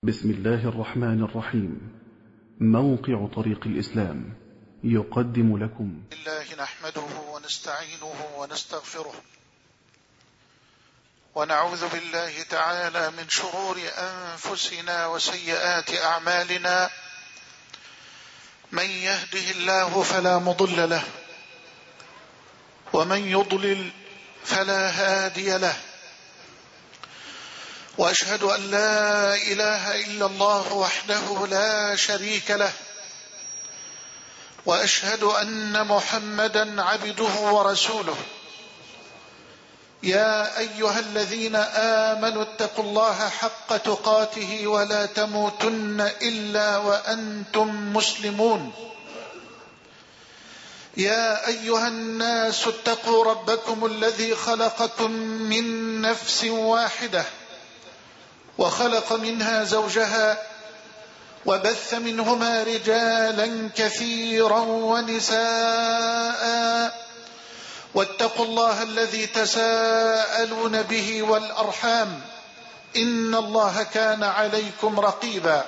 بسم الله الرحمن الرحيم. موقع طريق الإسلام يقدم لكم الله نحمده ونستعينه ونستغفره ونعوذ بالله تعالى من شرور أنفسنا وسيئات أعمالنا. من يهده الله فلا مضل له ومن يضلل فلا هادي له، وأشهد أن لا إله إلا الله وحده لا شريك له، وأشهد أن محمدا عبده ورسوله. يا أيها الذين آمنوا اتقوا الله حق تقاته ولا تموتن إلا وأنتم مسلمون. يا أيها الناس اتقوا ربكم الذي خلقكم من نفس واحدة وخلق منها زوجها وبث منهما رجالا كثيرا ونساء، واتقوا الله الذي تساءلون به والأرحام إن الله كان عليكم رقيبا.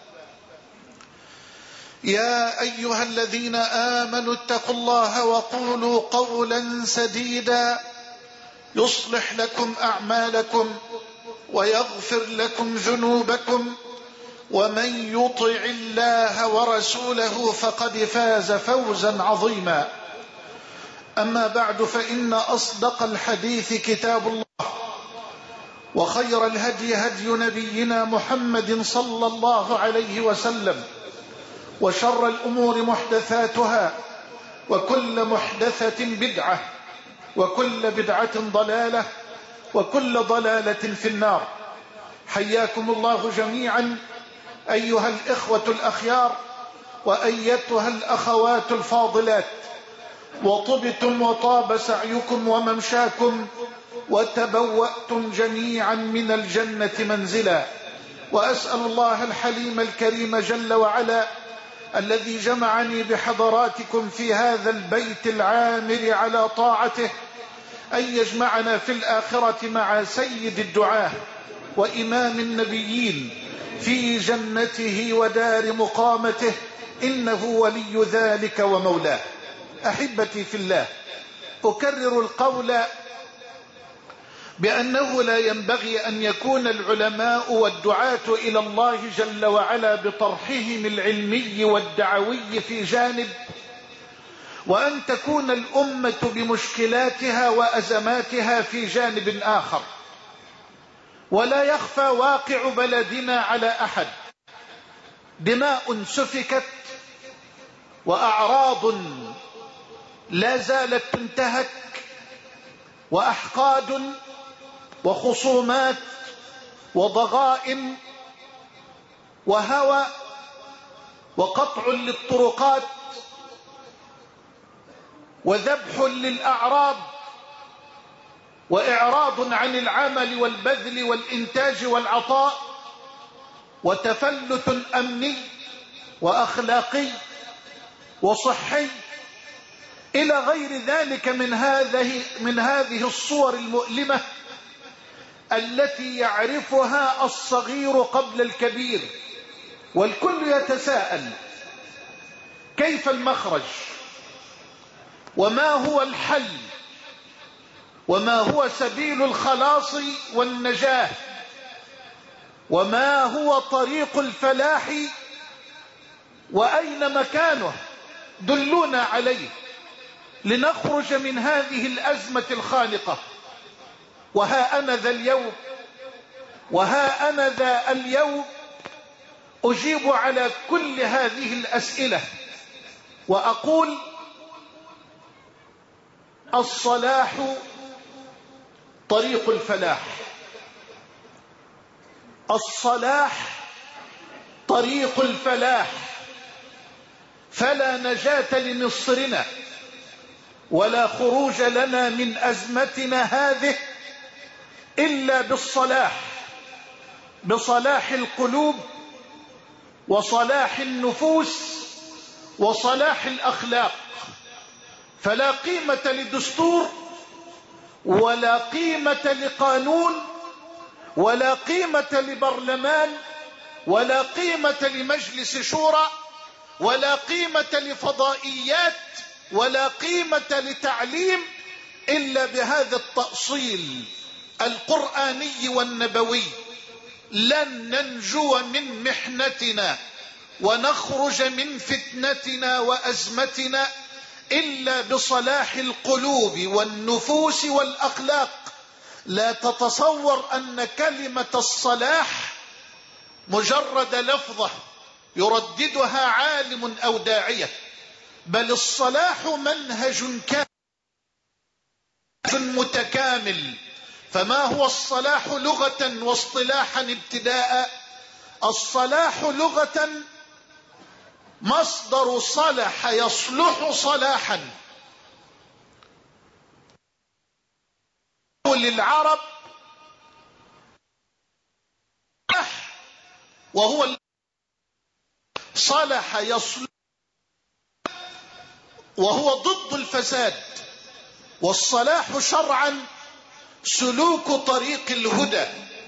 يا أيها الذين آمنوا اتقوا الله وقولوا قولا سديدا يصلح لكم أعمالكم ويغفر لكم ذنوبكم، ومن يطع الله ورسوله فقد فاز فوزا عظيما. أما بعد، فإن أصدق الحديث كتاب الله، وخير الهدي هدي نبينا محمد صلى الله عليه وسلم، وشر الأمور محدثاتها، وكل محدثة بدعة، وكل بدعة ضلالة، وكل ضلالة في النار. حياكم الله جميعا أيها الإخوة الأخيار وأيتها الأخوات الفاضلات، وطبتم وطاب سعيكم وممشاكم، وتبوأتم جميعا من الجنة منزلا. وأسأل الله الحليم الكريم جل وعلا الذي جمعني بحضراتكم في هذا البيت العامر على طاعته أن يجمعنا في الآخرة مع سيد الدعاة وإمام النبيين في جنته ودار مقامته، إنه ولي ذلك ومولاه. أحبتي في الله، أكرر القول بأنه لا ينبغي أن يكون العلماء والدعاة إلى الله جل وعلا بطرحهم العلمي والدعوي في جانب، وأن تكون الأمة بمشكلاتها وأزماتها في جانب آخر. ولا يخفى واقع بلدنا على أحد: دماء سفكت، وأعراض لا زالت تنتهك، وأحقاد وخصومات وضغائن وهوى، وقطع للطرقات، وذبح للأعراض، وإعراض عن العمل والبذل والإنتاج والعطاء، وتفلت أمني وأخلاقي وصحي إلى غير ذلك من هذه الصور المؤلمة التي يعرفها الصغير قبل الكبير. والكل يتساءل: كيف المخرج؟ وما هو الحل؟ وما هو سبيل الخلاص والنجاة؟ وما هو طريق الفلاح؟ وأين مكانه؟ دلونا عليه لنخرج من هذه الأزمة الخانقة. وها أنا ذا اليوم أجيب على كل هذه الأسئلة وأقول: الصلاح طريق الفلاح. الصلاح طريق الفلاح. فلا نجاة لمصرنا ولا خروج لنا من أزمتنا هذه إلا بالصلاح، بصلاح القلوب وصلاح النفوس وصلاح الأخلاق. فلا قيمة للدستور ولا قيمة لقانون ولا قيمة لبرلمان ولا قيمة لمجلس شورى، ولا قيمة لفضائيات، ولا قيمة لتعليم إلا بهذا التأصيل القرآني والنبوي. لن ننجو من محنتنا ونخرج من فتنتنا وأزمتنا إلا بصلاح القلوب والنفوس والأخلاق. لا تتصور أن كلمة الصلاح مجرد لفظة يرددها عالم أو داعية، بل الصلاح منهج كامل متكامل. فما هو الصلاح لغة واصطلاحا ابتداء؟ الصلاح لغة مصدر صلح يصلح صلاحا، للعرب وهو صلح يصلح، وهو ضد الفساد. والصلاح شرعا سلوك طريق الهدى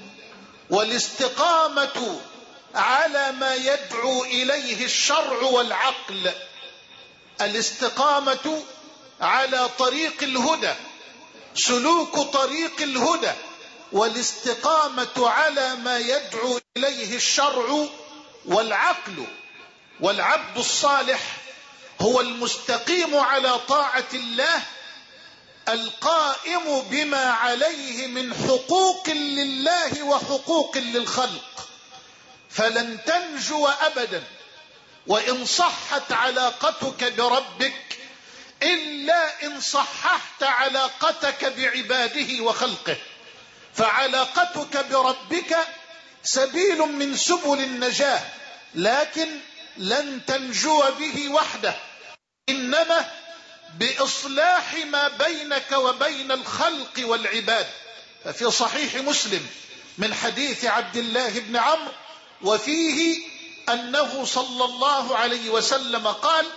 والاستقامة على ما يدعو إليه الشرع والعقل. الاستقامة على طريق الهدى، سلوك طريق الهدى، والاستقامة على ما يدعو إليه الشرع والعقل. والعبد الصالح هو المستقيم على طاعة الله، القائم بما عليه من حقوق لله وحقوق للخلق. فلن تنجو أبدا وإن صحت علاقتك بربك إلا إن صححت علاقتك بعباده وخلقه. فعلاقتك بربك سبيل من سبل النجاة، لكن لن تنجو به وحده، إنما بإصلاح ما بينك وبين الخلق والعباد. ففي صحيح مسلم من حديث عبد الله بن عمرو، وفيه أنه صلى الله عليه وسلم قال: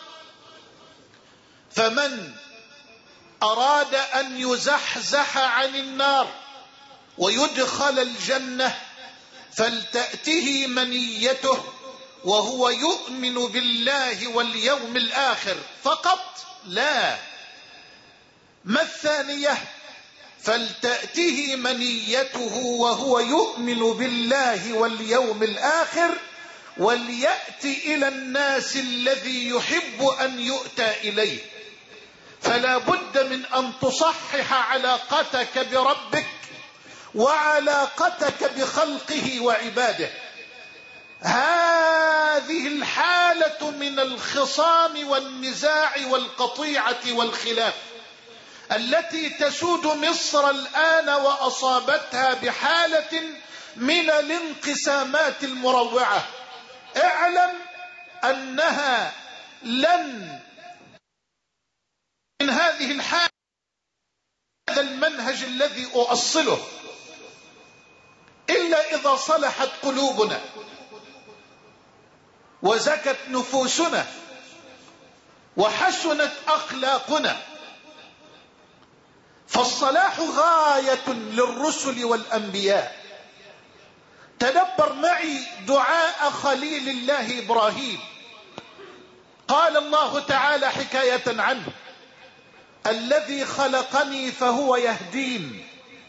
فمن أراد أن يزحزح عن النار ويدخل الجنة فلتأته منيته وهو يؤمن بالله واليوم الآخر فقط. لا، ما الثانية؟ فلتأته منيته وهو يؤمن بالله واليوم الآخر وليأتي إلى الناس الذي يحب أن يؤتى إليه. فلا بد من أن تصحح علاقتك بربك وعلاقتك بخلقه وعباده. هذه الحالة من الخصام والنزاع والقطيعة والخلاف التي تسود مصر الآن وأصابتها بحالة من الانقسامات المروعة، اعلم أنها لن من هذه الحالة هذا المنهج الذي أؤصله إلا إذا صلحت قلوبنا وزكت نفوسنا وحسنت أخلاقنا. فالصلاح غاية للرسل والأنبياء. تدبر معي دعاء خليل الله إبراهيم. قال الله تعالى حكاية عنه: الذي خلقني فهو يهدين،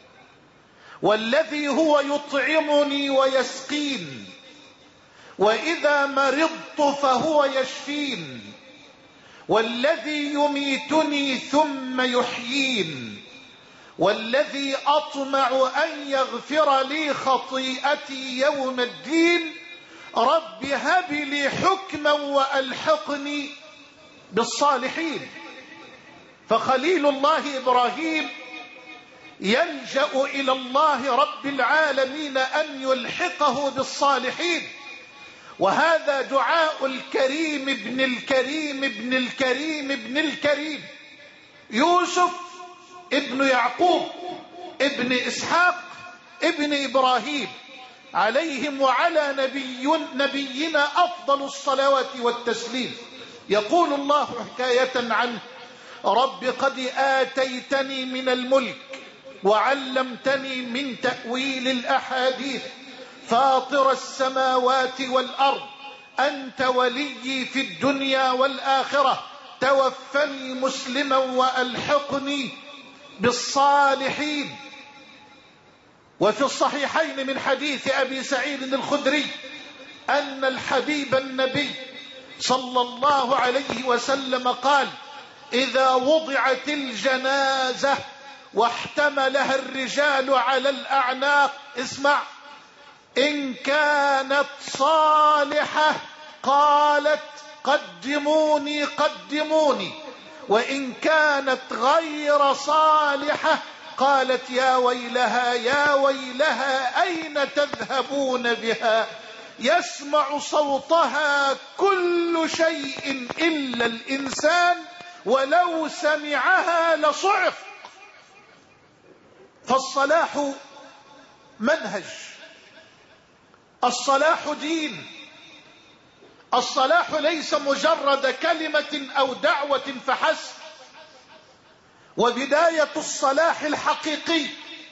والذي هو يطعمني ويسقين، وإذا مرضت فهو يشفين، والذي يميتني ثم يحيين، والذي أطمع أن يغفر لي خطيئتي يوم الدين، رب هب لي حكما وألحقني بالصالحين. فخليل الله إبراهيم يلجأ إلى الله رب العالمين أن يلحقه بالصالحين. وهذا دعاء الكريم ابن الكريم ابن الكريم ابن الكريم يوسف ابن يعقوب ابن إسحاق ابن إبراهيم عليهم وعلى نبينا أفضل الصلوات والتسليم. يقول الله حكاية عنه: رب قد آتيتني من الملك وعلمتني من تأويل الأحاديث فاطر السماوات والأرض أنت وليي في الدنيا والآخرة توفني مسلما وألحقني بالصالحين. وفي الصحيحين من حديث أبي سعيد الخدري أن الحبيب النبي صلى الله عليه وسلم قال: إذا وضعت الجنازة واحتملها الرجال على الأعناق، اسمع، إن كانت صالحة قالت قدموني قدموني، وإن كانت غير صالحة قالت يا ويلها يا ويلها أين تذهبون بها؟ يسمع صوتها كل شيء إلا الإنسان ولو سمعها لصعق. فالصلاح منهج، الصلاح دين، الصلاح ليس مجرد كلمة أو دعوة فحسب. وبداية الصلاح الحقيقي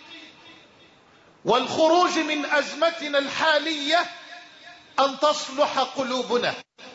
والخروج من أزمتنا الحالية أن تصلح قلوبنا.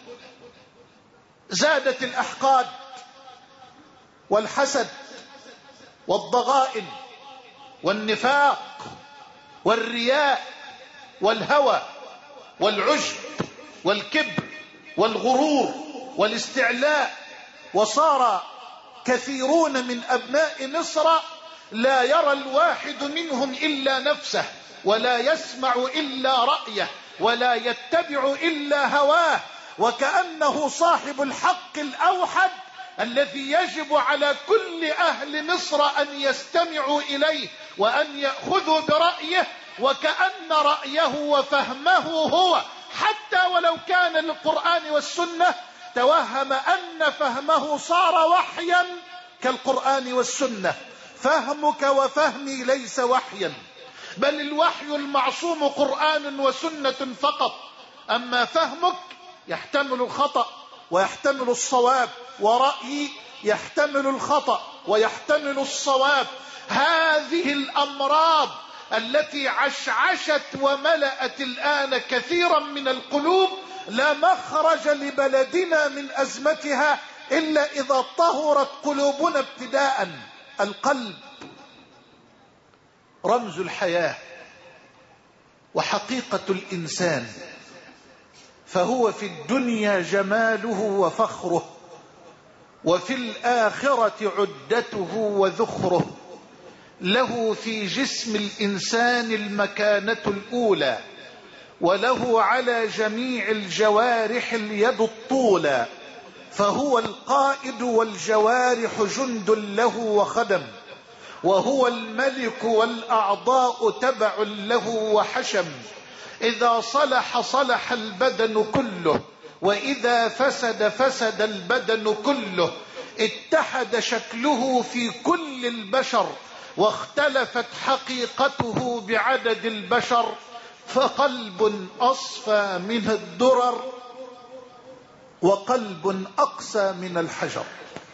زادت الأحقاد والحسد والضغائن والنفاق والرياء والهوى والعجب والكبر والغرور والاستعلاء، وصار كثيرون من أبناء مصر لا يرى الواحد منهم إلا نفسه، ولا يسمع إلا رأيه، ولا يتبع إلا هواه، وكأنه صاحب الحق الأوحد الذي يجب على كل أهل مصر أن يستمعوا إليه وأن يأخذوا برأيه، وكأن رأيه وفهمه هو، حتى ولو كان للقرآن والسنة توهم أن فهمه صار وحيا كالقرآن والسنة. فهمك وفهمي ليس وحيا، بل الوحي المعصوم قرآن وسنة فقط، أما فهمك يحتمل الخطأ ويحتمل الصواب، ورأيي يحتمل الخطأ ويحتمل الصواب. هذه الأمراض التي عشعشت وملأت الآن كثيرا من القلوب لا مخرج لبلدنا من أزمتها إلا إذا طهرت قلوبنا ابتداء. القلب رمز الحياة وحقيقة الإنسان، فهو في الدنيا جماله وفخره، وفي الآخرة عدته وذخره. له في جسم الإنسان المكانة الأولى، وله على جميع الجوارح اليد الطولى، فهو القائد والجوارح جند له وخدم، وهو الملك والأعضاء تبع له وحشم. إذا صلح صلح البدن كله، وإذا فسد فسد البدن كله. اتحد شكله في كل البشر، واختلفت حقيقته بعدد البشر. فقلب أصفى من الدرر، وقلب أقسى من الحجر.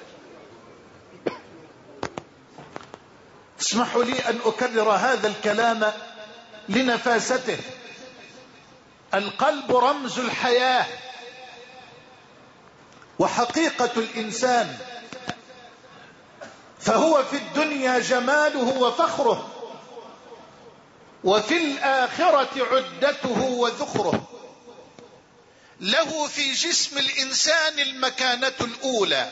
اسمحوا لي أن أكرر هذا الكلام لنفاسته. القلب رمز الحياة وحقيقة الإنسان، فهو في الدنيا جماله وفخره، وفي الآخرة عدته وذخره. له في جسم الإنسان المكانة الأولى،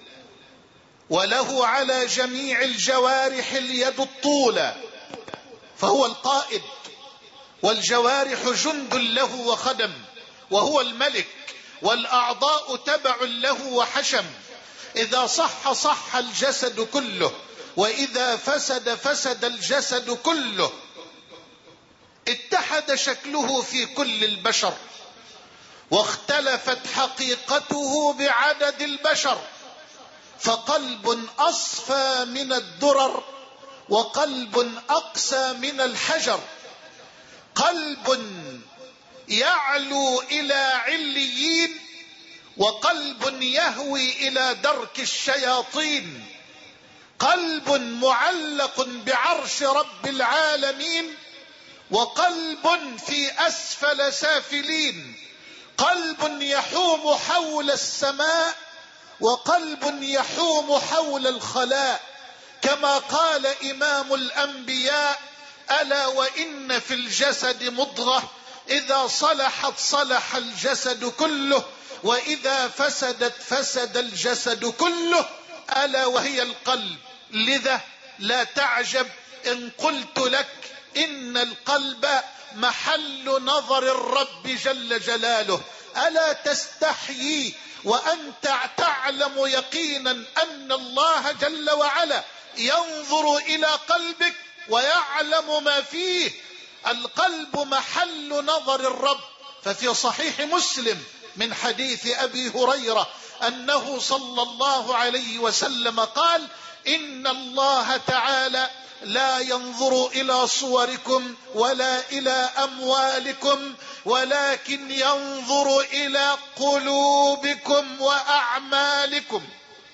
وله على جميع الجوارح اليد الطولى، فهو القائد والجوارح جند له وخدم، وهو الملك والأعضاء تبع له وحشم. إذا صح صح الجسد كله، وإذا فسد فسد الجسد كله. اتحد شكله في كل البشر، واختلفت حقيقته بعدد البشر. فقلب أصفى من الدرر، وقلب أقسى من الحجر. قلب يعلو إلى عليين، وقلب يهوي إلى درك الشياطين. قلب معلق بعرش رب العالمين، وقلب في أسفل سافلين، قلب يحوم حول السماء وقلب يحوم حول الخلاء، كما قال إمام الأنبياء: ألا وإن في الجسد مضغة إذا صلحت صلح الجسد كله وإذا فسدت فسد الجسد كله، ألا وهي القلب. لذا لا تعجب إن قلت لك إن القلب محل نظر الرب جل جلاله. ألا تستحيي وأنت تعلم يقينا أن الله جل وعلا ينظر إلى قلبك ويعلم ما فيه؟ القلب محل نظر الرب. ففي صحيح مسلم من حديث أبي هريرة أنه صلى الله عليه وسلم قال: إن الله تعالى لا ينظر إلى صوركم ولا إلى أموالكم ولكن ينظر إلى قلوبكم وأعمالكم.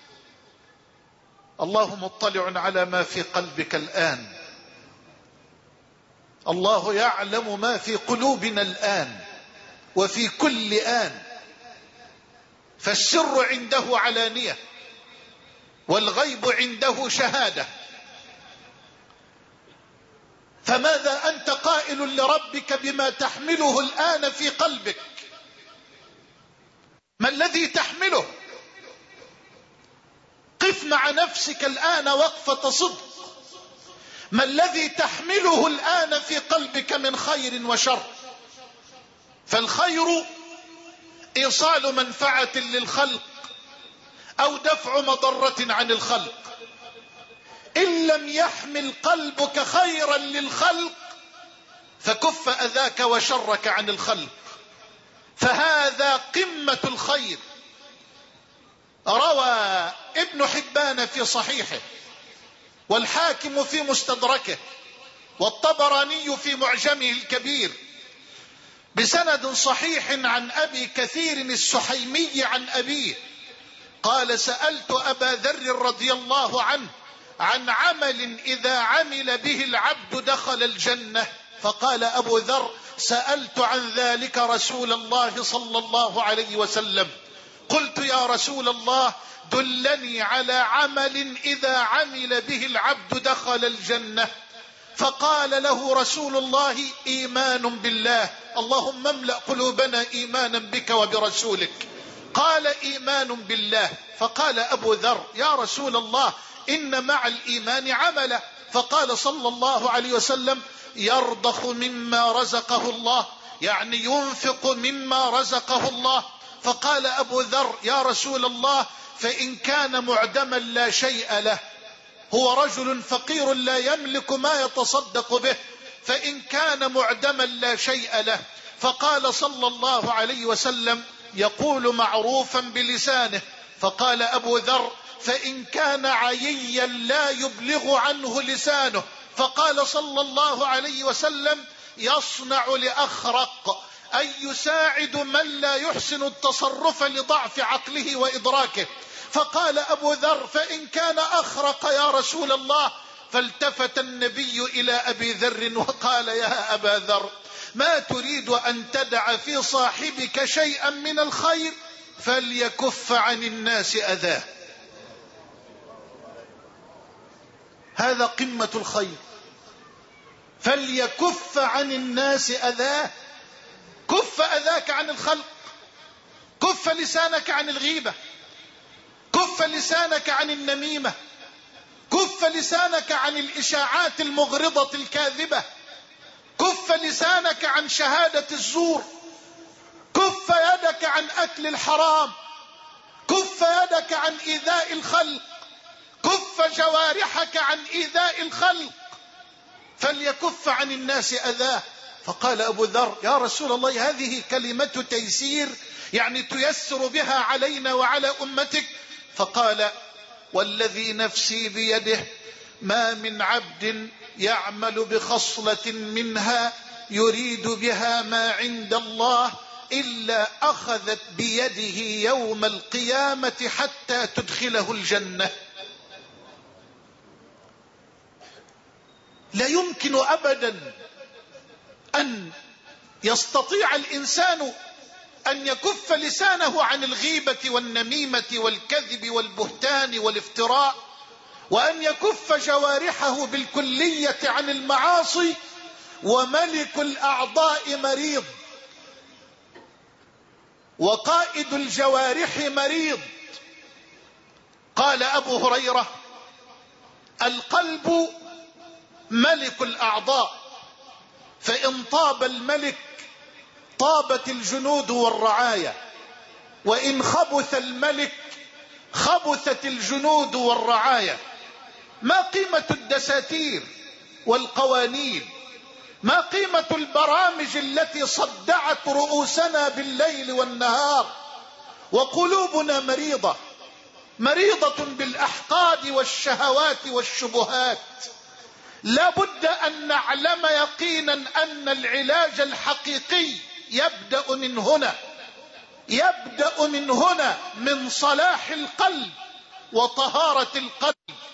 الله مطلع على ما في قلبك الآن، الله يعلم ما في قلوبنا الآن وفي كل آن، فالسر عنده علانية والغيب عنده شهادة. فماذا أنت قائل لربك بما تحمله الآن في قلبك؟ ما الذي تحمله؟ قف مع نفسك الآن وقفة صدق. ما الذي تحمله الآن في قلبك من خير وشر؟ فالخير إيصال منفعة للخلق أو دفع مضرة عن الخلق. إن لم يحمل قلبك خيرا للخلق فكف أذاك وشرك عن الخلق، فهذا قمة الخير. روى ابن حبان في صحيحه والحاكم في مستدركه والطبراني في معجمه الكبير بسند صحيح عن أبي كثير السحيمي عن أبيه قال: سألت أبا ذر رضي الله عنه عن عمل إذا عمل به العبد دخل الجنة، فقال أبو ذر: سألت عن ذلك رسول الله صلى الله عليه وسلم. قلت: يا رسول الله دلني على عمل إذا عمل به العبد دخل الجنة. فقال له رسول الله: إيمان بالله. اللهم املأ قلوبنا إيمانا بك وبرسولك. قال: إيمان بالله. فقال أبو ذر: يا رسول الله إن مع الإيمان عملا. فقال صلى الله عليه وسلم: يرضخ مما رزقه الله، يعني ينفق مما رزقه الله. فقال أبو ذر: يا رسول الله فإن كان معدما لا شيء له، هو رجل فقير لا يملك ما يتصدق به، فإن كان معدما لا شيء له. فقال صلى الله عليه وسلم: يقول معروفا بلسانه. فقال أبو ذر: فإن كان عييا لا يبلغ عنه لسانه. فقال صلى الله عليه وسلم: يصنع لأخرق، أي يساعد من لا يحسن التصرف لضعف عقله وإدراكه. فقال أبو ذر: فإن كان أخرق يا رسول الله. فالتفت النبي إلى أبي ذر وقال: يا أبا ذر، ما تريد أن تدع في صاحبك شيئا من الخير فليكف عن الناس أذاه. هذا قمة الخير، فليكف عن الناس أذاه. كف أذاك عن الخلق، كف لسانك عن الغيبة، كف لسانك عن النميمة، كف لسانك عن الإشاعات المغرضة الكاذبة، كف لسانك عن شهادة الزور، كف يدك عن أكل الحرام، كف يدك عن إيذاء الخلق، كف جوارحك عن إيذاء الخلق، فليكف عن الناس أذاه. فقال أبو ذر: يا رسول الله هذه كلمة تيسير، يعني تيسر بها علينا وعلى أمتك. فقال: والذي نفسي بيده ما من عبد يعمل بخصلة منها يريد بها ما عند الله إلا أخذت بيده يوم القيامة حتى تدخله الجنة. لا يمكن أبدا أن يستطيع الإنسان أن يكف لسانه عن الغيبة والنميمة والكذب والبهتان والافتراء، وأن يكف جوارحه بالكلية عن المعاصي. وملك الأعضاء مريض، وقائد الجوارح مريض. قال أبو هريرة: القلب ملك الأعضاء، فإن طاب الملك طابت الجنود والرعايا، وإن خبث الملك خبثت الجنود والرعايا. ما قيمة الدساتير والقوانين؟ ما قيمة البرامج التي صدعت رؤوسنا بالليل والنهار وقلوبنا مريضة، مريضة بالأحقاد والشهوات والشبهات؟ لا بد أن نعلم يقينا أن العلاج الحقيقي يبدأ من هنا، يبدأ من هنا، من صلاح القلب وطهارة القلب.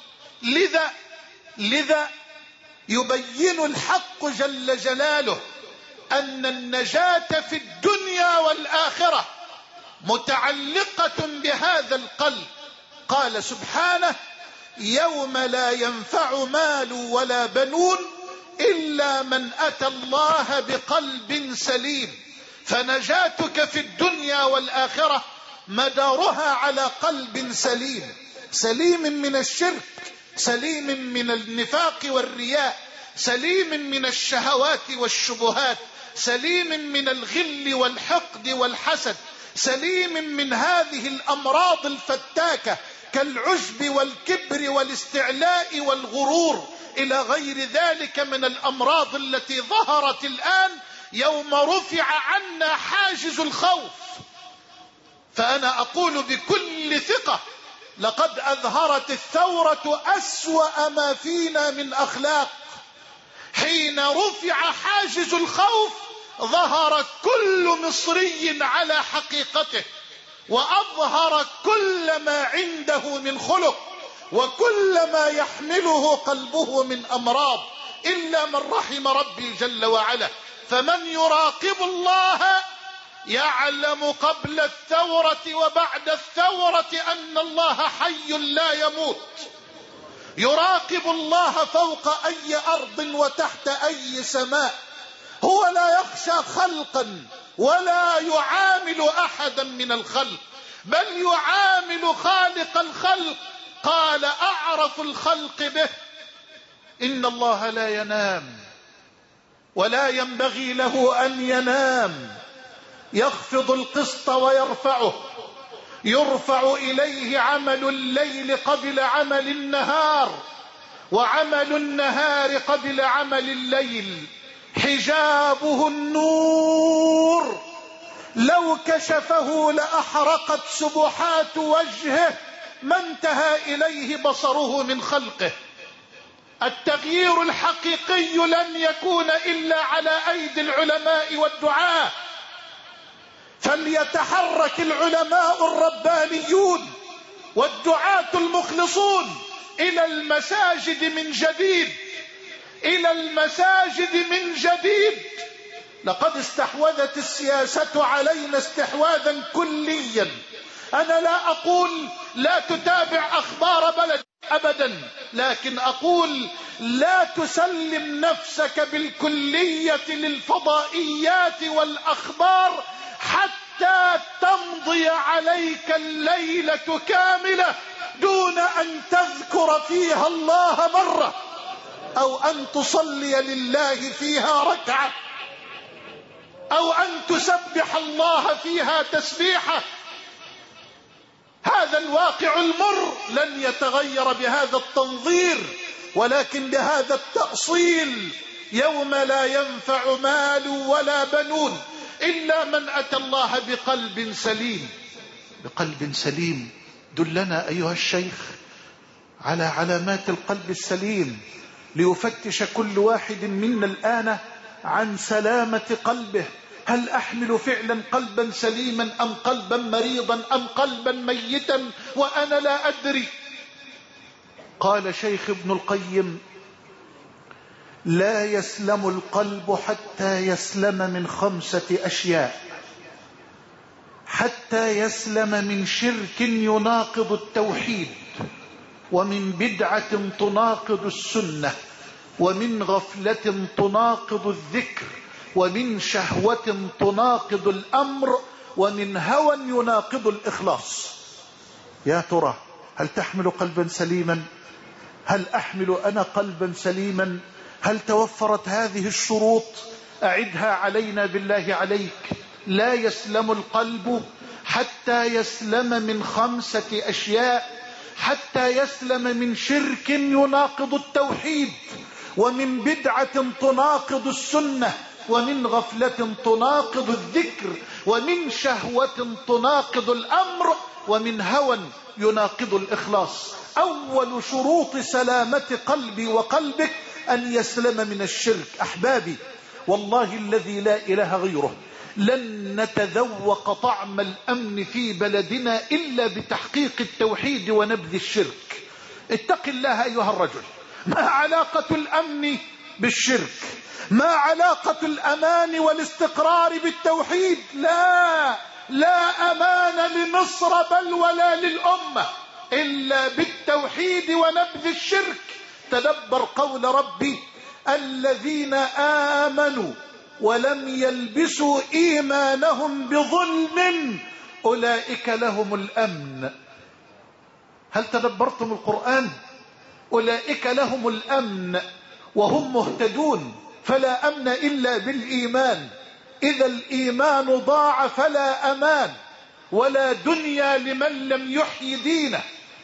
لذا يبين الحق جل جلاله أن النجاة في الدنيا والآخرة متعلقة بهذا القلب. قال سبحانه: يوم لا ينفع مال ولا بنون إلا من أتى الله بقلب سليم. فنجاتك في الدنيا والآخرة مدارها على قلب سليم، سليم من الشرك، سليم من النفاق والرياء، سليم من الشهوات والشبهات، سليم من الغل والحقد والحسد، سليم من هذه الأمراض الفتاكة كالعجب والكبر والاستعلاء والغرور إلى غير ذلك من الأمراض التي ظهرت الآن يوم رفع عنا حاجز الخوف. فأنا أقول بكل ثقة: لقد أظهرت الثورة أسوأ ما فينا من أخلاق. حين رفع حاجز الخوف ظهر كل مصري على حقيقته، وأظهر كل ما عنده من خلق وكل ما يحمله قلبه من أمراض، إلا من رحم ربي جل وعلا. فمن يراقب الله يعلم قبل الثورة وبعد الثورة أن الله حي لا يموت. يراقب الله فوق أي أرض وتحت أي سماء. هو لا يخشى خلقا ولا يعامل أحدا من الخلق، بل يعامل خالق الخلق. قال أعرف الخلق به: إن الله لا ينام ولا ينبغي له أن ينام، يخفض القسط ويرفعه، يرفع إليه عمل الليل قبل عمل النهار، وعمل النهار قبل عمل الليل. حجابه النور، لو كشفه لأحرقت سبحات وجهه ما انتهى إليه بصره من خلقه. التغيير الحقيقي لن يكون إلا على أيدي العلماء والدعاة. فليتحرك العلماء الربانيون والدعاة المخلصون إلى المساجد من جديد، إلى المساجد من جديد. لقد استحوذت السياسة علينا استحواذا كليا. أنا لا أقول لا تتابع أخبار بلد أبدا، لكن أقول لا تسلم نفسك بالكلية للفضائيات والأخبار حتى تمضي عليك الليلة كاملة دون أن تذكر فيها الله مرة، أو أن تصلي لله فيها ركعة، أو أن تسبح الله فيها تسبيحة. هذا الواقع المر لن يتغير بهذا التنظير، ولكن بهذا التأصيل: يوم لا ينفع مال ولا بنون إلا من أتى الله بقلب سليم. بقلب سليم. دلنا أيها الشيخ على علامات القلب السليم، ليفتش كل واحد منا الآن عن سلامة قلبه. هل أحمل فعلا قلبا سليما أم قلبا مريضا أم قلبا ميتا وأنا لا أدري؟ قال شيخ ابن القيم: لا يسلم القلب حتى يسلم من 5 أشياء: حتى يسلم من شرك يناقض التوحيد، ومن بدعة تناقض السنة، ومن غفلة تناقض الذكر، ومن شهوة تناقض الأمر، ومن هوى يناقض الإخلاص. يا ترى هل تحمل قلبا سليما؟ هل أحمل أنا قلبا سليما؟ هل توفرت هذه الشروط؟ أعدها علينا بالله عليك. لا يسلم القلب حتى يسلم من 5 أشياء: حتى يسلم من شرك يناقض التوحيد، ومن بدعة تناقض السنة، ومن غفلة تناقض الذكر، ومن شهوة تناقض الأمر، ومن هوى يناقض الإخلاص. أول شروط سلامة قلبي وقلبك أن يسلم من الشرك. أحبابي، والله الذي لا إله غيره لن نتذوق طعم الأمن في بلدنا إلا بتحقيق التوحيد ونبذ الشرك. اتق الله أيها الرجل. ما علاقة الأمن بالشرك؟ ما علاقة الأمان والاستقرار بالتوحيد؟ لا أمان لمصر بل ولا للأمة إلا بالتوحيد ونبذ الشرك. تدبر قول ربي: الذين آمنوا ولم يلبسوا إيمانهم بظلم أولئك لهم الأمن. هل تدبرتم القرآن؟ أولئك لهم الأمن وهم مهتدون. فلا أمن إلا بالإيمان. إذا الإيمان ضاع فلا أمان ولا دنيا لمن لم يحيي دينه.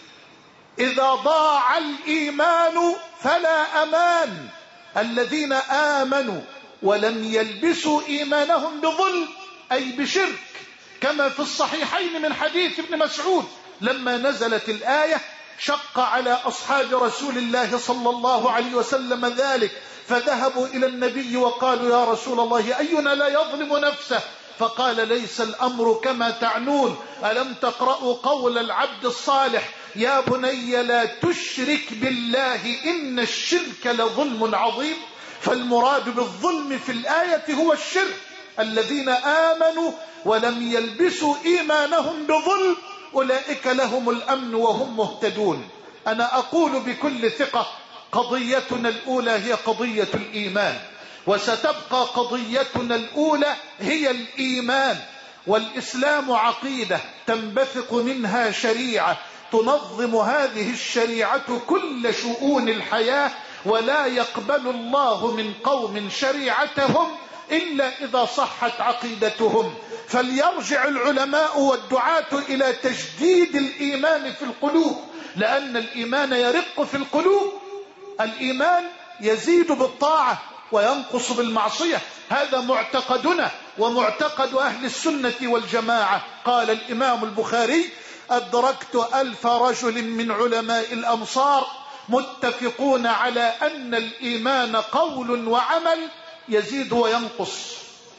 إذا ضاع الإيمان فلا أمان. الذين آمنوا ولم يلبسوا إيمانهم بظلم أي بشرك، كما في الصحيحين من حديث ابن مسعود لما نزلت الآية شق على أصحاب رسول الله صلى الله عليه وسلم ذلك، فذهبوا إلى النبي وقالوا: يا رسول الله، أينا لا يظلم نفسه؟ فقال: ليس الأمر كما تعنون. ألم تقرأوا قول العبد الصالح: يا بني لا تشرك بالله إن الشرك لظلم عظيم؟ فالمراد بالظلم في الآية هو الشرك. الذين آمنوا ولم يلبسوا إيمانهم بظلم أولئك لهم الأمن وهم مهتدون. أنا أقول بكل ثقة: قضيتنا الأولى هي قضية الإيمان، وستبقى قضيتنا الأولى هي الإيمان. والإسلام عقيدة تنبثق منها شريعة تنظم هذه الشريعة كل شؤون الحياة، ولا يقبل الله من قوم شريعتهم إلا إذا صحت عقيدتهم. فليرجع العلماء والدعاة إلى تجديد الإيمان في القلوب، لأن الإيمان يرق في القلوب. الإيمان يزيد بالطاعة وينقص بالمعصية. هذا معتقدنا ومعتقد أهل السنة والجماعة. قال الإمام البخاري: أدركت 1000 رجل من علماء الأمصار متفقون على أن الإيمان قول وعمل يزيد وينقص.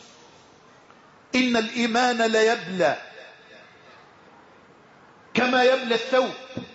إن الإيمان ليبلى كما يبلى الثوب،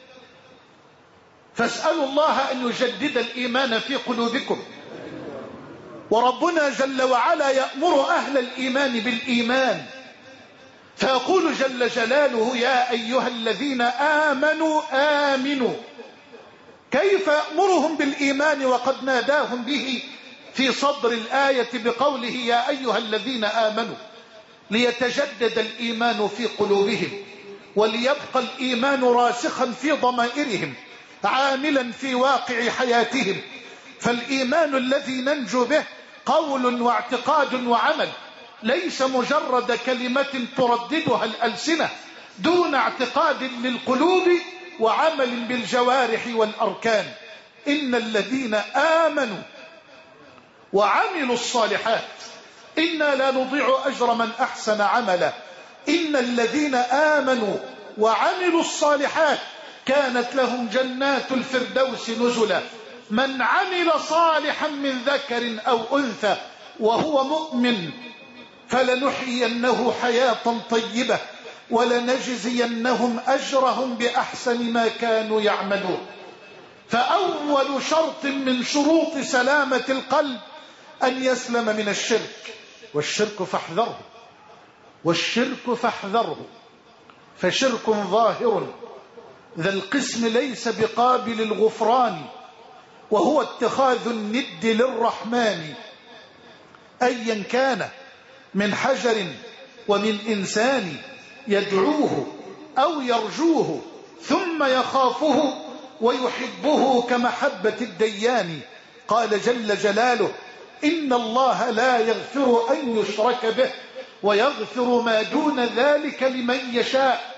فاسألوا الله أن يجدد الإيمان في قلوبكم. وربنا جل وعلا يأمر أهل الإيمان بالإيمان، فيقول جل جلاله: يا أيها الذين آمنوا آمنوا. كيف يأمرهم بالإيمان وقد ناداهم به في صدر الآية بقوله: يا أيها الذين آمنوا؟ ليتجدد الإيمان في قلوبهم، وليبقى الإيمان راسخا في ضمائرهم عاملا في واقع حياتهم. فالإيمان الذي ننجو به قول واعتقاد وعمل، ليس مجرد كلمة ترددها الألسنة دون اعتقاد للقلوب وعمل بالجوارح والأركان. إن الذين آمنوا وعملوا الصالحات إنا لا نضيع أجر من أحسن عملا. إن الذين آمنوا وعملوا الصالحات كانت لهم جنات الفردوس نزلا. من عمل صالحا من ذكر أو أنثى وهو مؤمن فلنحيينه حياة طيبة ولنجزينهم أجرهم بأحسن ما كانوا يعملون. فأول شرط من شروط سلامة القلب أن يسلم من الشرك، والشرك فاحذره، والشرك فاحذره، فشرك ظاهر ذا القسم ليس بقابل الغفران، وهو اتخاذ الند للرحمن، أيا كان من حجر ومن إنسان يدعوه أو يرجوه ثم يخافه ويحبه كمحبة الديان. قال جل جلاله: إن الله لا يغفر أن يشرك به ويغفر ما دون ذلك لمن يشاء.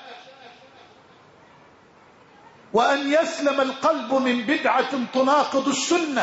وأن يسلم القلب من بدعة تناقض السنة.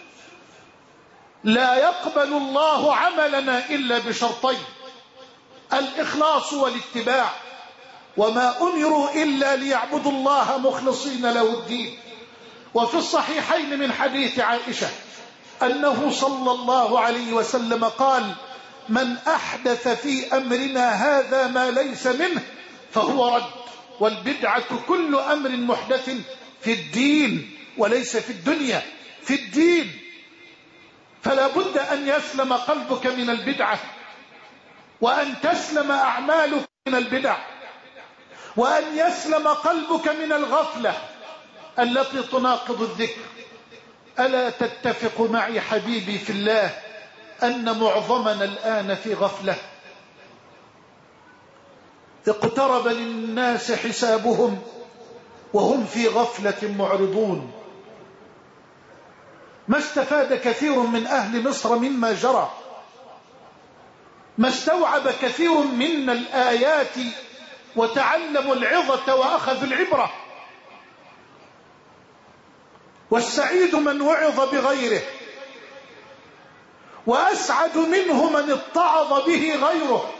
لا يقبل الله عملنا إلا بشرطين: الإخلاص والاتباع، وما أمروا إلا ليعبدوا الله مخلصين له الدين. وفي الصحيحين من حديث عائشة أنه صلى الله عليه وسلم قال: من أحدث في أمرنا هذا ما ليس منه فهو رد. والبدعة كل أمر محدث في الدين، وليس في الدنيا، في الدين. فلا بد أن يسلم قلبك من البدعة، وأن تسلم أعمالك من البدع، وأن يسلم قلبك من الغفلة التي تناقض الذكر. ألا تتفق معي حبيبي في الله أن معظمنا الآن في غفلة؟ اقترب للناس حسابهم وهم في غفلة معرضون. ما استفاد كثير من أهل مصر مما جرى، ما استوعب كثير من الآيات وتعلموا العظة وأخذوا العبرة. والسعيد من وعظ بغيره، وأسعد منه من اتعظ به غيره.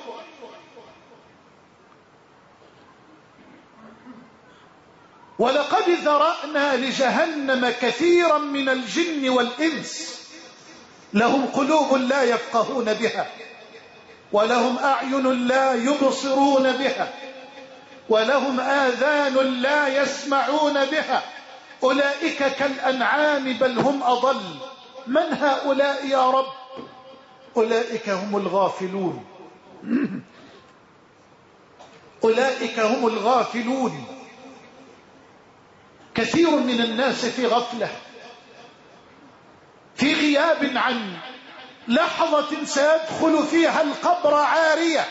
ولقد ذرأنا لجهنم كثيرا من الجن والإنس لهم قلوب لا يفقهون بها، ولهم أعين لا يبصرون بها، ولهم آذان لا يسمعون بها، أولئك كالأنعام بل هم أضل. من هؤلاء يا رب؟ أولئك هم الغافلون. أولئك هم الغافلون. كثير من الناس في غفلة، في غياب عن لحظة سيدخل فيها القبر عارية،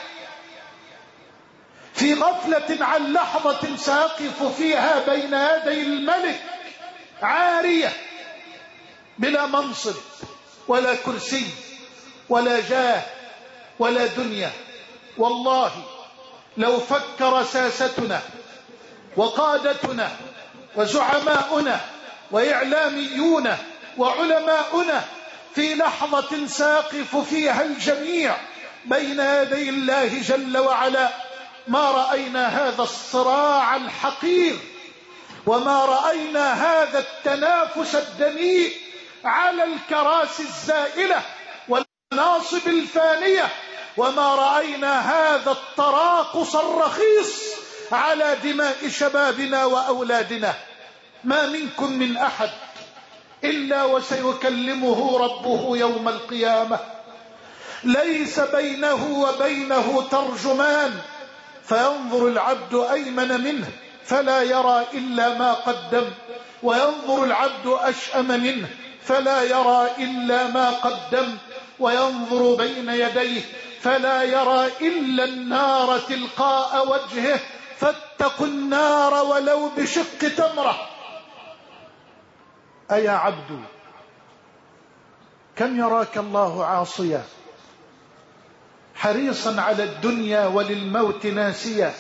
في غفلة عن لحظة سيقف فيها بين يدي الملك عارية، بلا منصب ولا كرسي ولا جاه ولا دنيا. والله لو فكر ساستنا وقادتنا وزعماؤنا وإعلاميون وعلماؤنا في لحظة ساقف فيها الجميع بين يدي الله جل وعلا، ما رأينا هذا الصراع الحقير، وما رأينا هذا التنافس الدنيء على الكراسي الزائلة والمناصب الفانية، وما رأينا هذا التراقص الرخيص على دماء شبابنا وأولادنا. ما منكم من أحد إلا وسيكلمه ربه يوم القيامة، ليس بينه وبينه ترجمان، فينظر العبد أيمن منه فلا يرى إلا ما قدم، وينظر العبد أشأم منه فلا يرى إلا ما قدم، وينظر بين يديه فلا يرى إلا النار تلقاء وجهه، فاتقوا النار ولو بشق تمرة. أيا عبد، كم يراك الله عاصيا حريصا على الدنيا وللموت ناسيا،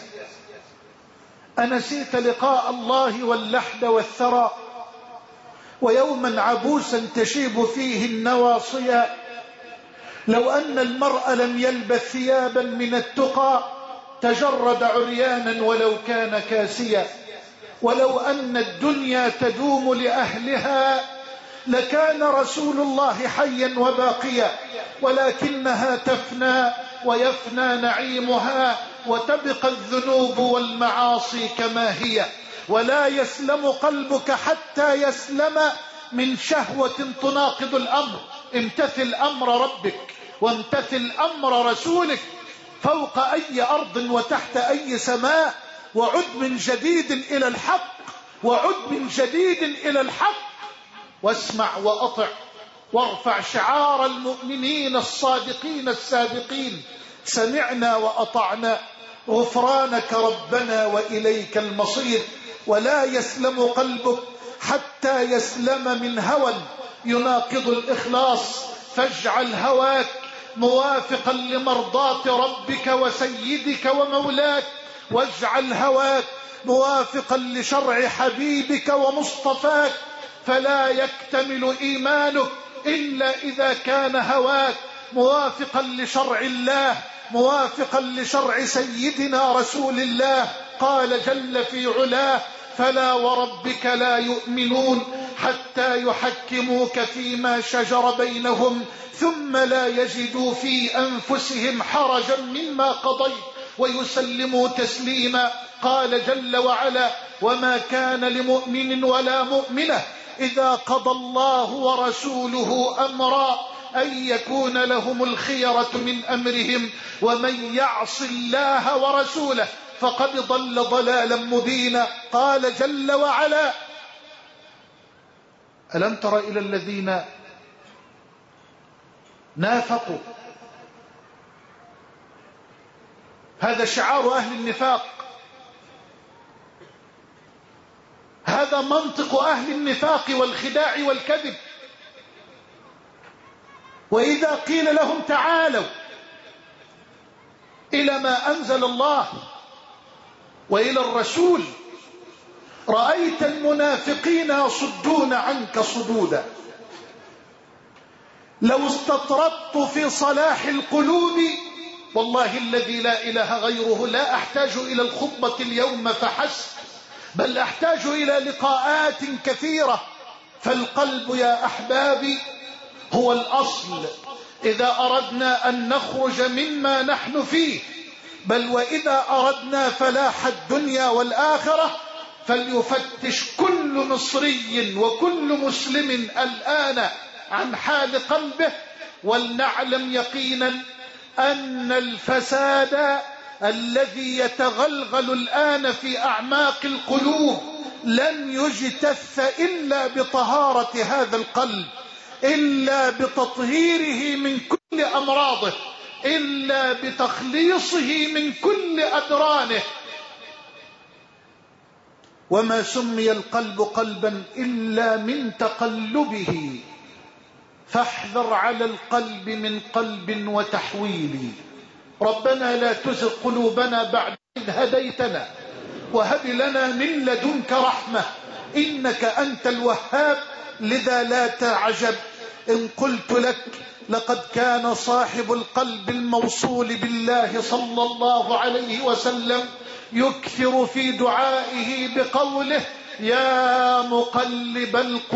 أنسيت لقاء الله واللحد والثرى، ويوما عبوسا تشيب فيه النواصيا. لو أن المرء لم يلبث ثيابا من التقى تجرد عريانا ولو كان كاسيا. ولو أن الدنيا تدوم لأهلها لكان رسول الله حيا وباقيا، ولكنها تفنى ويفنى نعيمها، وتبقى الذنوب والمعاصي كما هي. ولا يسلم قلبك حتى يسلم من شهوة تناقض الأمر. امتثل أمر ربك وامتثل أمر رسولك فوق أي أرض وتحت أي سماء، وعد من جديد إلى الحق، وعد من جديد إلى الحق، واسمع وأطع، وارفع شعار المؤمنين الصادقين السابقين: سمعنا وأطعنا غفرانك ربنا وإليك المصير. ولا يسلم قلبك حتى يسلم من هوى يناقض الإخلاص، فاجعل هواك موافقا لمرضاة ربك وسيدك ومولاك، واجعل هواك موافقا لشرع حبيبك ومصطفاك، فلا يكتمل إيمانك إلا إذا كان هواك موافقا لشرع الله، موافقا لشرع سيدنا رسول الله. قال جل في علاه: فلا وربك لا يؤمنون حتى يحكموك فيما شجر بينهم ثم لا يجدوا في أنفسهم حرجا مما قضيت ويسلموا تسليما. قال جل وعلا: وما كان لمؤمن ولا مؤمنة إذا قضى الله ورسوله أمرا أن يكون لهم الخيرة من أمرهم ومن يعص الله ورسوله فقد ضل ضلالا مبينا. قال جل وعلا: ألم تر إلى الذين نافقوا. هذا شعار أهل النفاق، هذا منطق أهل النفاق والخداع والكذب. وإذا قيل لهم تعالوا إلى ما أنزل الله وإلى الرسول رأيت المنافقين يصدون عنك صدودا. لو استطردت في صلاح القلوب والله الذي لا إله غيره لا أحتاج إلى الخطبة اليوم فحسب، بل أحتاج إلى لقاءات كثيرة. فالقلب يا أحبابي هو الأصل إذا أردنا أن نخرج مما نحن فيه، بل وإذا أردنا فلاح الدنيا والآخرة فليفتش كل مصري وكل مسلم الآن عن حال قلبه، ولنعلم يقينا أن الفساد الذي يتغلغل الآن في أعماق القلوب لن يجتث إلا بطهارة هذا القلب، إلا بتطهيره من كل أمراضه، إلا بتخليصه من كل أدرانه. وما سمي القلب قلبا إلا من تقلبه، فاحذر على القلب من قلب وتحويل. ربنا لا تزغ قلوبنا بعد إذ هديتنا وهب لنا من لدنك رحمة إنك أنت الوهاب. لذا لا تعجب إن قلت لك لقد كان صاحب القلب الموصول بالله صلى الله عليه وسلم يكثر في دعائه بقوله: يا مقلب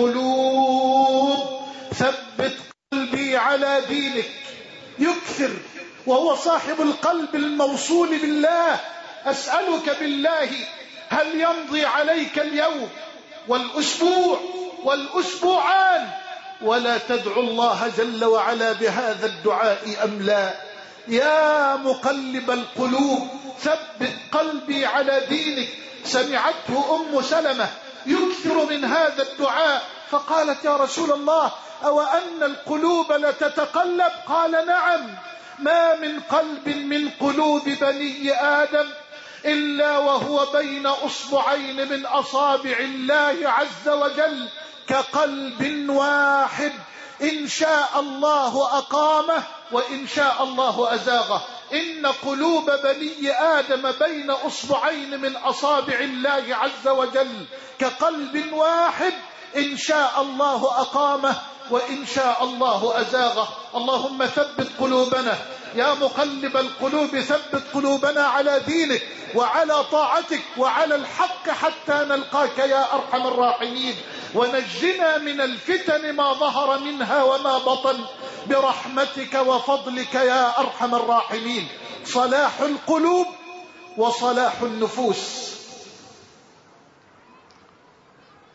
القلوب ثبت قلبي على دينك. يكثر وهو صاحب القلب الموصول بالله. أسألك بالله هل يمضي عليك اليوم والأسبوع والأسبوعان ولا تدعو الله جل وعلا بهذا الدعاء أم لا؟ يا مقلب القلوب ثبت قلبي على دينك. سمعته أم سلمة يكثر من هذا الدعاء فقالت: يا رسول الله أو أن القلوب لتتقلب؟ قال: نعم، ما من قلب من قلوب بني آدم إلا وهو بين أصبعين من أصابع الله عز وجل كقلب واحد، إن شاء الله أقامه وإن شاء الله أزاغه. إن قلوب بني آدم بين أصبعين من أصابع الله عز وجل كقلب واحد، إن شاء الله أقامه وإن شاء الله أزاغه. اللهم ثبت قلوبنا يا مقلب القلوب، ثبت قلوبنا على دينك وعلى طاعتك وعلى الحق حتى نلقاك يا أرحم الراحمين، ونجنا من الفتن ما ظهر منها وما بطن برحمتك وفضلك يا أرحم الراحمين. صلاح القلوب وصلاح النفوس.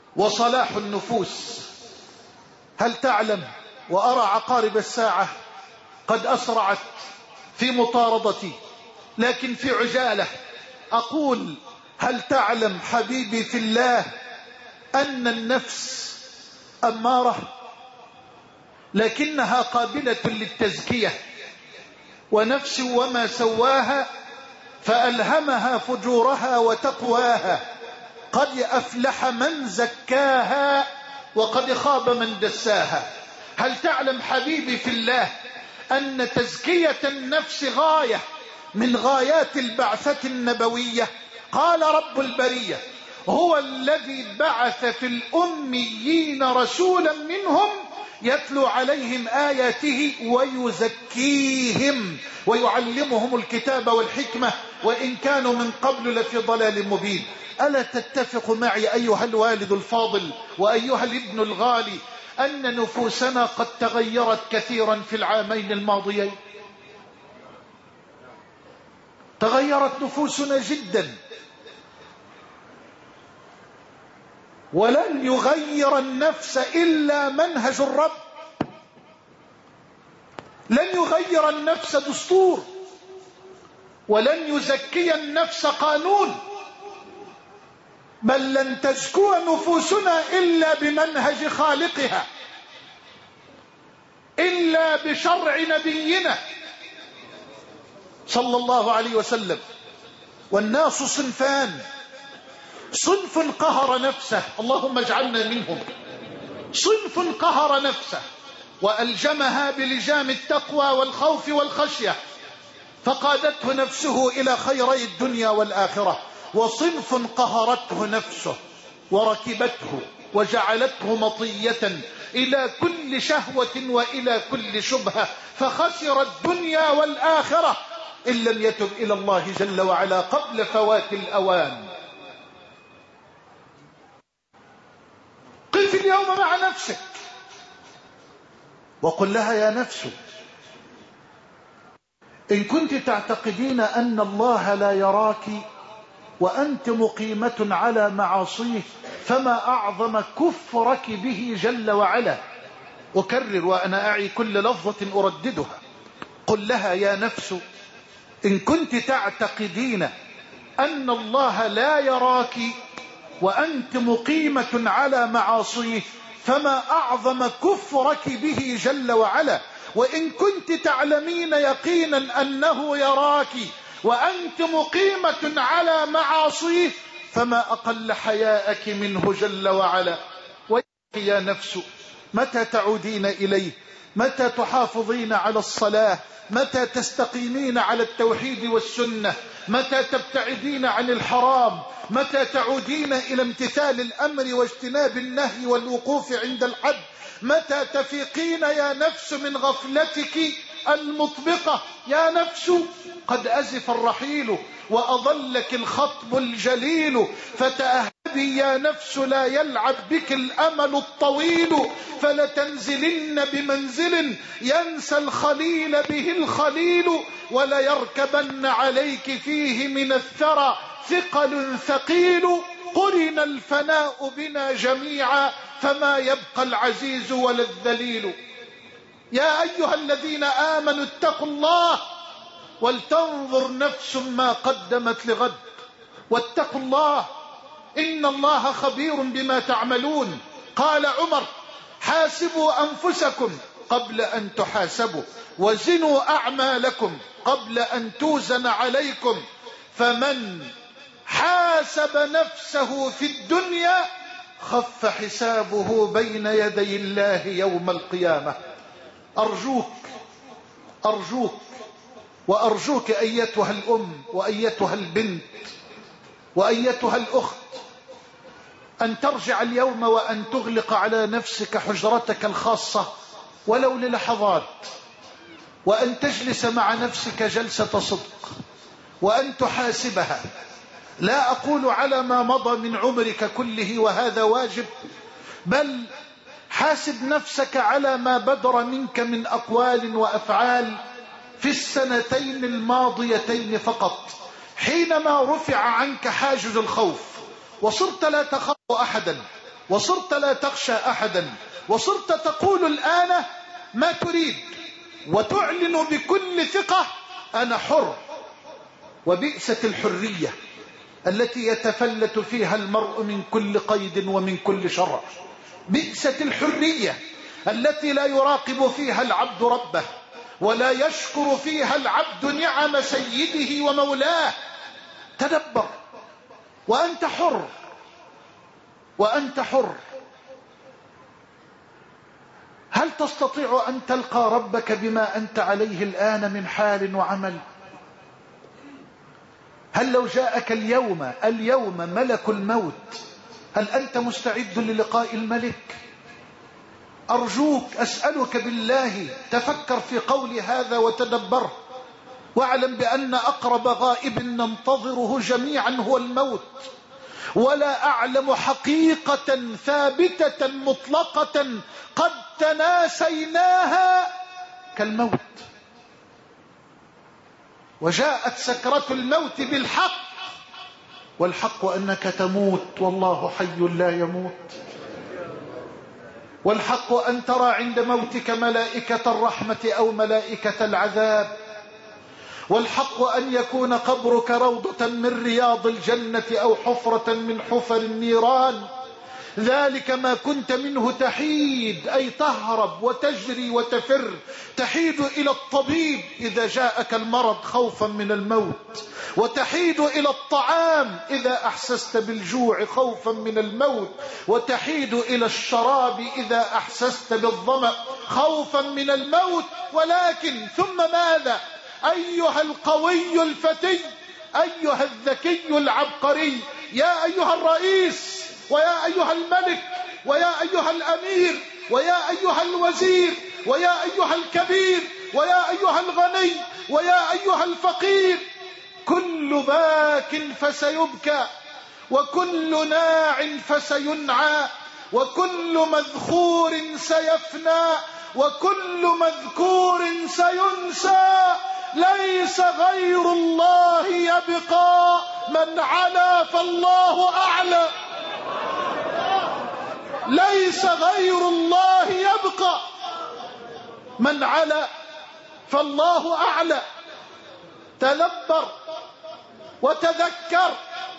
وصلاح النفوس. هل تعلم وأرى عقارب الساعة قد أسرعت في مطاردتي، لكن في عجالة أقول: هل تعلم حبيبي في الله أن النفس أمارة، لكنها قابلة للتزكية، ونفس وما سواها فألهمها فجورها وتقواها، قد أفلح من زكاها وقد خاب من دساها. هل تعلم حبيبي في الله أن تزكية النفس غاية من غايات البعثة النبوية؟ قال رب البرية: هو الذي بعث في الأميين رسولا منهم يتلو عليهم آياته ويزكيهم ويعلمهم الكتاب والحكمة وإن كانوا من قبل لفي ضلال مبين. ألا تتفق معي أيها الوالد الفاضل وأيها الابن الغالي أن نفوسنا قد تغيرت كثيرا في العامين الماضيين؟ تغيرت نفوسنا جدا، ولن يغير النفس إلا منهج الرب. لن يغير النفس دستور، ولن يزكي النفس قانون، بل لن تزكو نفوسنا إلا بمنهج خالقها، إلا بشرع نبينا صلى الله عليه وسلم. والناس صنفان: صنف قهر نفسه، اللهم اجعلنا منهم، صنف قهر نفسه وألجمها بلجام التقوى والخوف والخشية فقادته نفسه إلى خيري الدنيا والآخرة، وصنف قهرته نفسه وركبته وجعلته مطية إلى كل شهوة وإلى كل شبهة فخسر الدنيا والآخرة إن لم يتب إلى الله جل وعلا قبل فوات الأوان. قف اليوم مع نفسك وقل لها: يا نفس، إن كنت تعتقدين أن الله لا يراك وأنت مقيمة على معاصيه فما أعظم كفرك به جل وعلا. أكرر وأنا أعي كل لفظة أرددها: قل لها: يا نفس، إن كنت تعتقدين أن الله لا يراك وأنت مقيمة على معاصيه فما أعظم كفرك به جل وعلا. وإن كنت تعلمين يقينا أنه يراك وأنت مقيمة على معاصيه فما أقل حياءك منه جل وعلا. يا نفس، متى تعودين إليه؟ متى تحافظين على الصلاة؟ متى تستقيمين على التوحيد والسنة؟ متى تبتعدين عن الحرام؟ متى تعودين إلى امتثال الأمر واجتناب النهي والوقوف عند الحد؟ متى تفيقين يا نفس من غفلتك المطبقة؟ يا نفس، قد أزف الرحيل وأضلك الخطب الجليل، فتأهبي يا نفس لا يلعب بك الأمل الطويل، فلتنزلن بمنزل ينسى الخليل به الخليل، وليركبن عليك فيه من الثرى ثقل ثقيل، قرن الفناء بنا جميعا فما يبقى العزيز ولا الذليل. يا أيها الذين آمنوا اتقوا الله ولتنظر نفس ما قدمت لغد، واتقوا الله إن الله خبير بما تعملون. قال عمر: حاسبوا أنفسكم قبل أن تحاسبوا، وزنوا أعمالكم قبل أن توزن عليكم، فمن حاسب نفسه في الدنيا خف حسابه بين يدي الله يوم القيامة. أرجوك وأرجوك أيتها الأم وأيتها البنت وأيتها الأخت أن ترجع اليوم وأن تغلق على نفسك حجرتك الخاصة ولو للحظات، وأن تجلس مع نفسك جلسة صدق وأن تحاسبها. لا أقول على ما مضى من عمرك كله وهذا واجب، بل حاسب نفسك على ما بدر منك من أقوال وأفعال في السنتين الماضيتين فقط، حينما رفع عنك حاجز الخوف وصرت لا تخاف أحدا وصرت لا تخشى أحدا، وصرت تقول الآن ما تريد وتعلن بكل ثقة أنا حر. وبئست الحرية التي يتفلت فيها المرء من كل قيد ومن كل شر. بئست الحرية التي لا يراقب فيها العبد ربه، ولا يشكر فيها العبد نعم سيده ومولاه. تدبر، وأنت حر، وأنت حر. هل تستطيع أن تلقى ربك بما أنت عليه الآن من حال وعمل؟ هل لو جاءك اليوم ملك الموت، هل أنت مستعد للقاء الملك؟ أرجوك أسألك بالله تفكر في قول هذا وتدبره، واعلم بأن أقرب غائب ننتظره جميعا هو الموت. ولا أعلم حقيقة ثابتة مطلقة قد تناسيناها كالموت. وجاءت سكرة الموت بالحق، والحق أنك تموت والله حي لا يموت. والحق أن ترى عند موتك ملائكة الرحمة أو ملائكة العذاب. والحق أن يكون قبرك روضة من رياض الجنة أو حفرة من حفر النيران. ذلك ما كنت منه تحيد، أي تهرب وتجري وتفر. تحيد إلى الطبيب إذا جاءك المرض خوفا من الموت، وتحيد إلى الطعام إذا أحسست بالجوع خوفا من الموت، وتحيد إلى الشراب إذا أحسست بالظمأ خوفا من الموت. ولكن ثم ماذا؟ أيها القوي الفتي، أيها الذكي العبقري، يا أيها الرئيس، ويا أيها الملك، ويا أيها الأمير، ويا أيها الوزير، ويا أيها الكبير، ويا أيها الغني، ويا أيها الفقير، كل باك فسيبكى، وكل ناع فسينعى، وكل مذخور سيفنى، وكل مذكور سينسى. ليس غير الله يبقى، من علا فالله أعلى. ليس غير الله يبقى، من علا فالله أعلى. تدبر وتذكر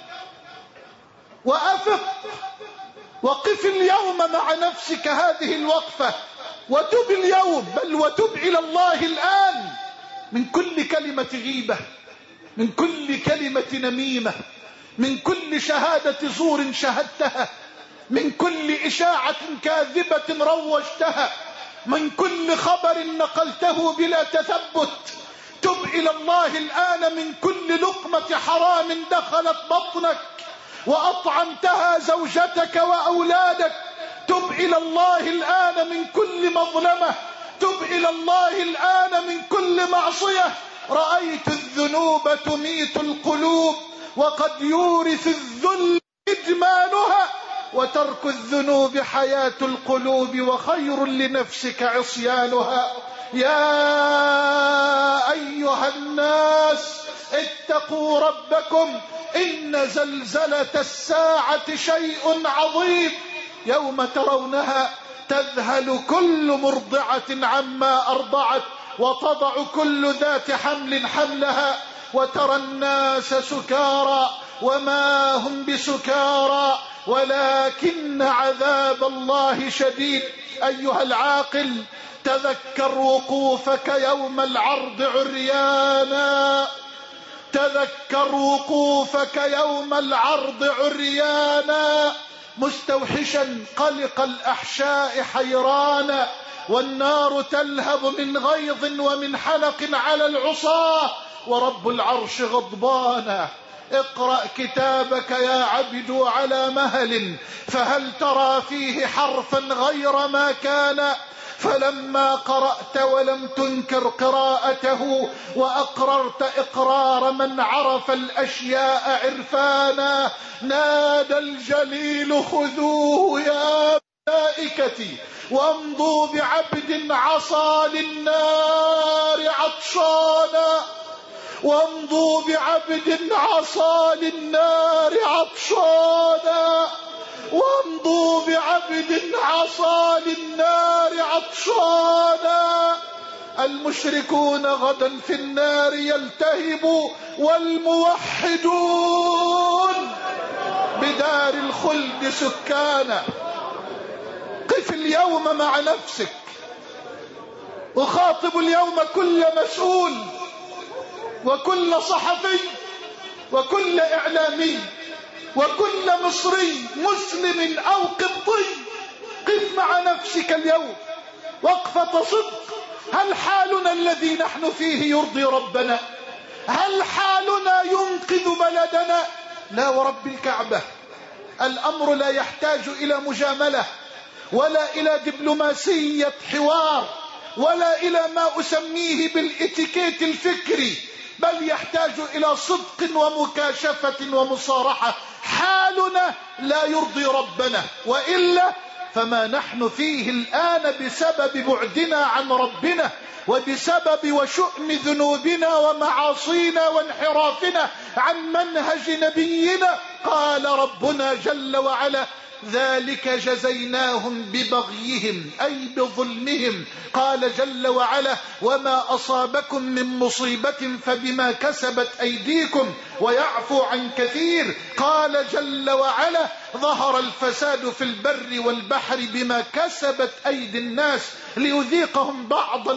وأفق، وقف اليوم مع نفسك هذه الوقفة، وتب اليوم، بل وتب إلى الله الآن من كل كلمة غيبة، من كل كلمة نميمة، من كل شهادة زور شهدتها، من كل إشاعة كاذبة روجتها، من كل خبر نقلته بلا تثبت. تب إلى الله الآن من كل لقمة حرام دخلت بطنك وأطعمتها زوجتك وأولادك. تب إلى الله الآن من كل مظلمة. تب إلى الله الآن من كل معصية. رأيت الذنوب تميت القلوب، وقد يورث الذل إدمانها، وترك الذنوب حياة القلوب، وخير لنفسك عصيانها. يا أيها الناس اتقوا ربكم، إن زلزلة الساعة شيء عظيم. يوم ترونها تذهل كل مرضعة عما أرضعت، وتضع كل ذات حمل حملها، وترى الناس سكارى وما هم بسكارى ولكن عذاب الله شديد. أيها العاقل، تذكر وقوفك يوم العرض عريانا، تذكر وقوفك يوم العرض عريانا، مستوحشا قلق الأحشاء حيرانا، والنار تلهب من غيظ ومن حلق على العصاة، ورب العرش غضبانا. اقرأ كتابك يا عبد على مهل، فهل ترى فيه حرفا غير ما كان؟ فلما قرأت ولم تنكر قراءته، وأقررت إقرار من عرف الأشياء عرفانا، نادى الجليل خذوه يا ملائكتي، وامضوا بعبد عصى للنار عطشانا، وامضوا بعبد عصى للنار عطشانا. وامضوا بعبد عصى للنار عطشانا. المشركون غدا في النار يلتهب، والموحدون بدار الخلد سكانا. قف اليوم مع نفسك. أخاطب اليوم كل مسؤول وكل صحفي وكل إعلامي وكل مصري مسلم أو قبطي. قف مع نفسك اليوم وقفة صدق. هل حالنا الذي نحن فيه يرضي ربنا؟ هل حالنا ينقذ بلدنا؟ لا ورب الكعبة. الأمر لا يحتاج إلى مجاملة ولا إلى دبلوماسية حوار ولا إلى ما أسميه بالإتيكيت الفكري، بل يحتاج إلى صدق ومكاشفة ومصارحة. حالنا لا يرضي ربنا، وإلا فما نحن فيه الآن بسبب بعدنا عن ربنا وبسبب وشؤم ذنوبنا ومعاصينا وانحرافنا عن منهج نبينا. قال ربنا جل وعلا: ذلك جزيناهم ببغيهم أي بظلمهم. قال جل وعلا: وما أصابكم من مصيبة فبما كسبت أيديكم ويعفو عن كثير. قال جل وعلا: ظهر الفساد في البر والبحر بما كسبت أيدي الناس ليذيقهم بعض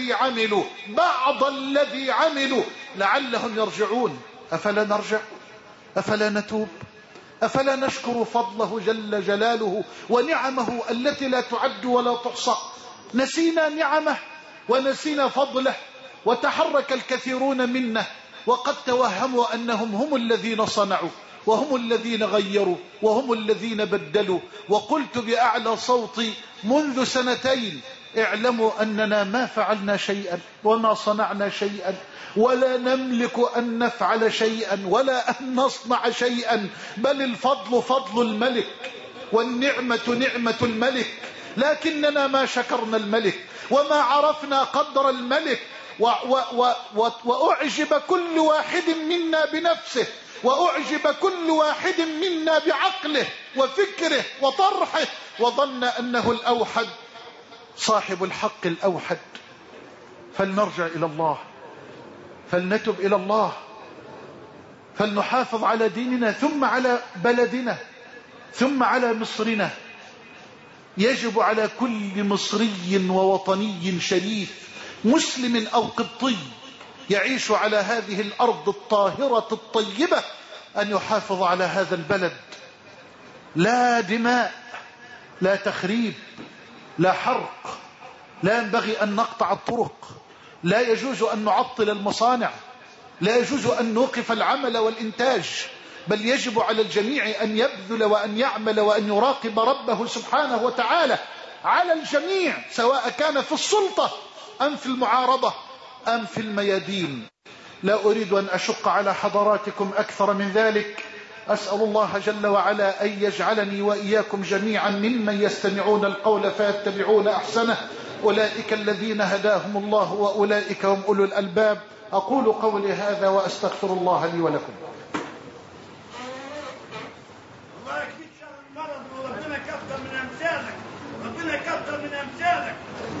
الذي عملوا لعلهم يرجعون. أفلا نرجع؟ أفلا نتوب؟ أفلا نشكر فضله جل جلاله ونعمه التي لا تعد ولا تحصى؟ نسينا نعمه ونسينا فضله، وتحرك الكثيرون منا وقد توهموا أنهم هم الذين صنعوا وهم الذين غيروا وهم الذين بدلوا. وقلت بأعلى صوتي منذ 2 اعلموا أننا ما فعلنا شيئا وما صنعنا شيئا ولا نملك أن نفعل شيئا ولا أن نصنع شيئا، بل الفضل فضل الملك والنعمة نعمة الملك، لكننا ما شكرنا الملك وما عرفنا قدر الملك. وأعجب كل واحد منا بنفسه، وأعجب كل واحد منا بعقله وفكره وطرحه، وظن أنه الأوحد صاحب الحق الأوحد. فلنرجع إلى الله، فلنتب إلى الله، فلنحافظ على ديننا ثم على بلدنا ثم على مصرنا. يجب على كل مصري ووطني شريف مسلم أو قبطي يعيش على هذه الأرض الطاهرة الطيبة أن يحافظ على هذا البلد. لا دماء، لا تخريب، لا حرق، لا ينبغي أن نقطع الطرق، لا يجوز أن نعطل المصانع، لا يجوز أن نوقف العمل والإنتاج، بل يجب على الجميع أن يبذل وأن يعمل وأن يراقب ربه سبحانه وتعالى. على الجميع سواء كان في السلطة أم في المعارضة أم في الميادين. لا أريد أن أشق على حضراتكم أكثر من ذلك. أسأل الله جل وعلا أن يجعلني وإياكم جميعا ممن يستمعون القول فيتبعون أحسنه. أولئك الذين هداهم الله وأولئك هم أولو الألباب. أقول قولي هذا وأستغفر الله لي ولكم. الله يكفيك شر المرض، وربنا يكثر من أمثالك، ربنا يكثر من أمثالك.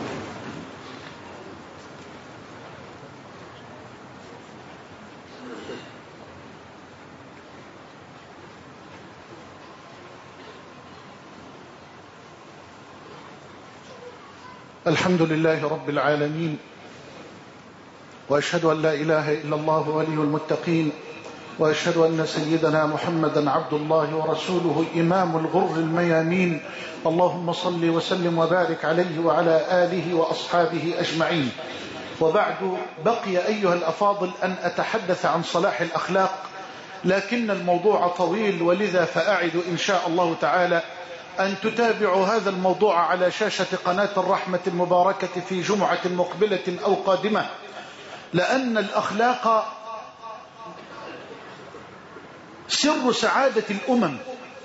الحمد لله رب العالمين، وأشهد أن لا إله إلا الله ولي المتقين، وأشهد أن سيدنا محمدا عبد الله ورسوله إمام الغر الميامين. اللهم صل وسلم وبارك عليه وعلى آله وأصحابه أجمعين. وبعد، بقي أيها الأفاضل أن أتحدث عن صلاح الأخلاق، لكن الموضوع طويل، ولذا فأعد إن شاء الله تعالى أن تتابعوا هذا الموضوع على شاشة قناة الرحمة المباركة في جمعة مقبلة أو قادمة، لأن الأخلاق سر سعادة الأمم.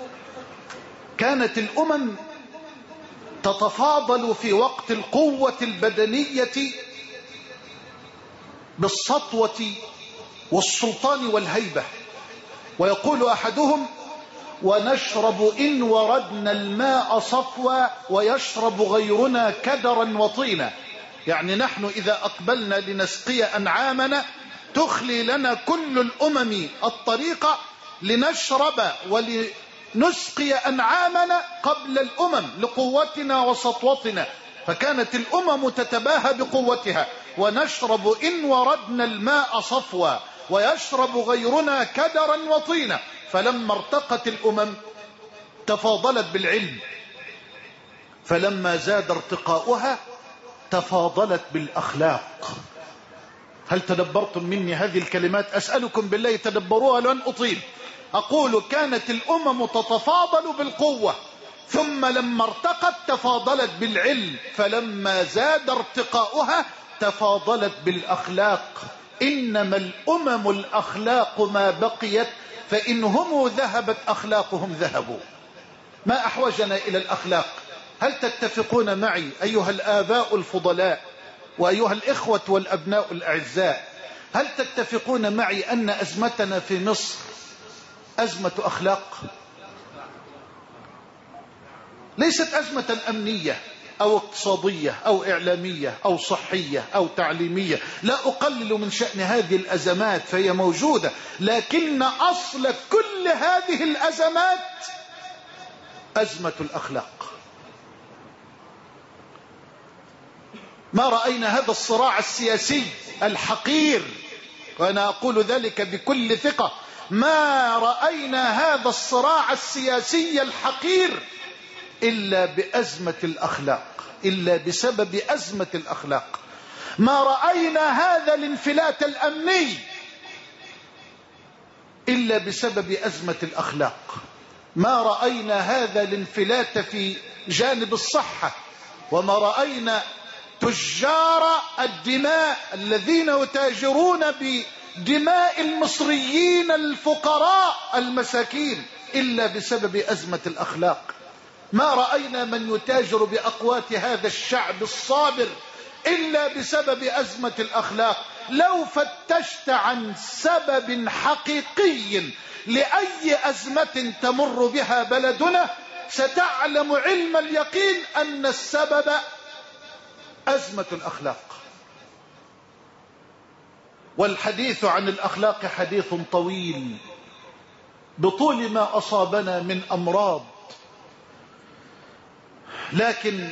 كانت الأمم تتفاضل في وقت القوة البدنية بالسطوة والسلطان والهيبة، ويقول أحدهم: ونشرب إن وردنا الماء صفوا ويشرب غيرنا كدرا وطينا. يعني نحن إذا أقبلنا لنسقي أنعامنا تخلي لنا كل الأمم الطريقة لنشرب ولنسقي أنعامنا قبل الأمم لقوتنا وسطوتنا، فكانت الأمم تتباهى بقوتها. ونشرب إن وردنا الماء صفوا ويشرب غيرنا كدرا وطينا. فلما ارتقت الأمم تفاضلت بالعلم، فلما زاد ارتقاؤها تفاضلت بالأخلاق. هل تدبرتم مني هذه الكلمات؟ أسألكم بالله تدبروها لن أطيل. أقول كانت الأمم تتفاضل بالقوة، ثم لما ارتقت تفاضلت بالعلم، فلما زاد ارتقاؤها تفاضلت بالأخلاق. إنما الأمم الأخلاق ما بقيت، فإن هم ذهبت أخلاقهم ذهبوا. ما أحوجنا إلى الأخلاق؟ هل تتفقون معي أيها الآباء الفضلاء وأيها الإخوة والأبناء الأعزاء، هل تتفقون معي أن أزمتنا في مصر أزمة أخلاق؟ ليست أزمة أمنية أو اقتصادية أو إعلامية أو صحية أو تعليمية، لا أقلل من شأن هذه الأزمات فهي موجودة، لكن أصل كل هذه الأزمات أزمة الأخلاق. ما رأينا هذا الصراع السياسي الحقير، وأنا أقول ذلك بكل ثقة، ما رأينا هذا الصراع السياسي الحقير إلا بأزمة الأخلاق، إلا بسبب أزمة الأخلاق. ما رأينا هذا الانفلات الأمني إلا بسبب أزمة الأخلاق. ما رأينا هذا الانفلات في جانب الصحة، وما رأينا تجار الدماء الذين يتاجرون بدماء المصريين الفقراء المساكين إلا بسبب أزمة الأخلاق. ما رأينا من يتاجر بأقوات هذا الشعب الصابر إلا بسبب أزمة الأخلاق. لو فتشت عن سبب حقيقي لأي أزمة تمر بها بلدنا ستعلم علم اليقين أن السبب أزمة الأخلاق. والحديث عن الأخلاق حديث طويل بطول ما أصابنا من أمراض، لكن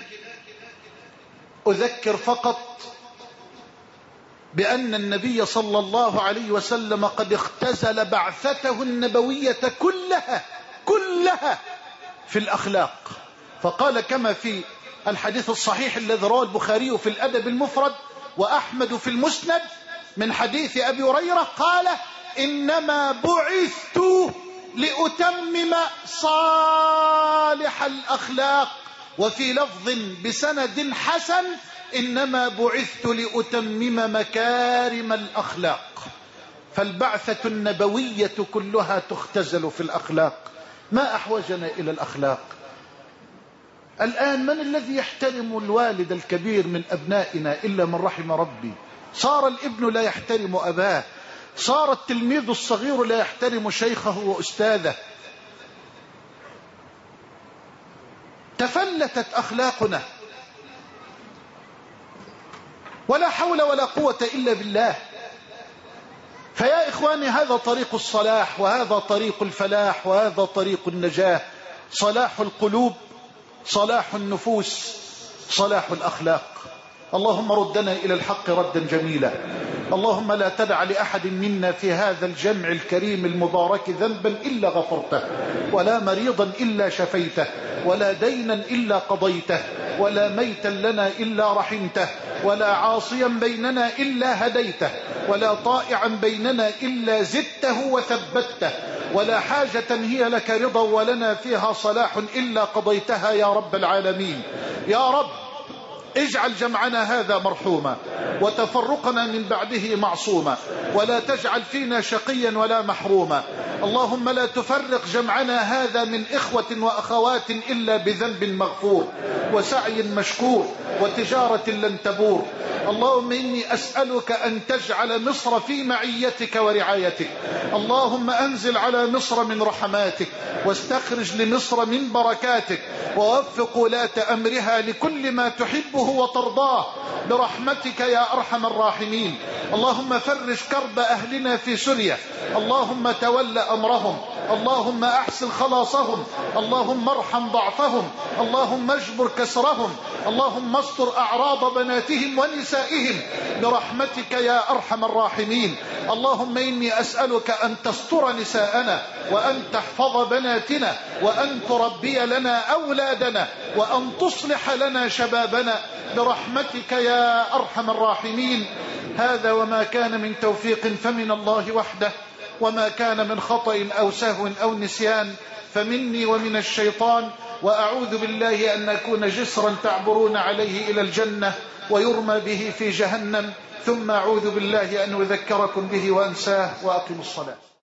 أذكر فقط بأن النبي صلى الله عليه وسلم قد اختزل بعثته النبوية كلها في الأخلاق. فقال كما في الحديث الصحيح الذي رواه البخاري في الأدب المفرد وأحمد في المسند من حديث أبي هريرة، قال إنما بعثت لأتمم صالح الأخلاق، وفي لفظ بسند حسن إنما بعثت لأتمم مكارم الأخلاق. فالبعثة النبوية كلها تختزل في الأخلاق. ما أحوجنا إلى الأخلاق؟ الآن من الذي يحترم الوالد الكبير من أبنائنا إلا من رحم ربي؟ صار الابن لا يحترم أباه، صار التلميذ الصغير لا يحترم شيخه وأستاذه. تفلتت أخلاقنا، ولا حول ولا قوة إلا بالله. فيا إخواني، هذا طريق الصلاح، وهذا طريق الفلاح، وهذا طريق النجاة. صلاح القلوب، صلاح النفوس، صلاح الأخلاق. اللهم ردنا إلى الحق ردا جميلا. اللهم لا تدع لأحد منا في هذا الجمع الكريم المبارك ذنبا إلا غفرته، ولا مريضا إلا شفيته، ولا دينا إلا قضيته، ولا ميتا لنا إلا رحمته، ولا عاصيا بيننا إلا هديته، ولا طائعا بيننا إلا زدته وثبته، ولا حاجة هي لك رضا ولنا فيها صلاح إلا قضيتها يا رب العالمين. يا رب اجعل جمعنا هذا مرحوما، وتفرقنا من بعده معصوما، ولا تجعل فينا شقيا ولا محروما. اللهم لا تفرق جمعنا هذا من إخوة وأخوات إلا بذنب مغفور وسعي مشكور وتجارة لن تبور. اللهم إني أسألك أن تجعل مصر في معيتك ورعايتك. اللهم أنزل على مصر من رحماتك، واستخرج لمصر من بركاتك، ووفق ولاة أمرها لكل ما تحبه وترضاه برحمتك يا أرحم الراحمين. اللهم فرج كرب أهلنا في سوريا، اللهم تول أمرهم، اللهم أحسن خلاصهم، اللهم ارحم ضعفهم، اللهم اجبر كسرهم، اللهم استر أعراض بناتهم ونسائهم برحمتك يا أرحم الراحمين. اللهم إني أسألك أن تستر نساءنا، وأن تحفظ بناتنا، وأن تربي لنا أولادنا، وأن تصلح لنا شبابنا برحمتك يا أرحم الراحمين. هذا وما كان من توفيق فمن الله وحده، وما كان من خطأ أو سهو أو نسيان فمني ومن الشيطان، وأعوذ بالله أن نكون جسرا تعبرون عليه إلى الجنة ويرمى به في جهنم، ثم أعوذ بالله أن أذكركم به وأنساه. وأقم الصلاة.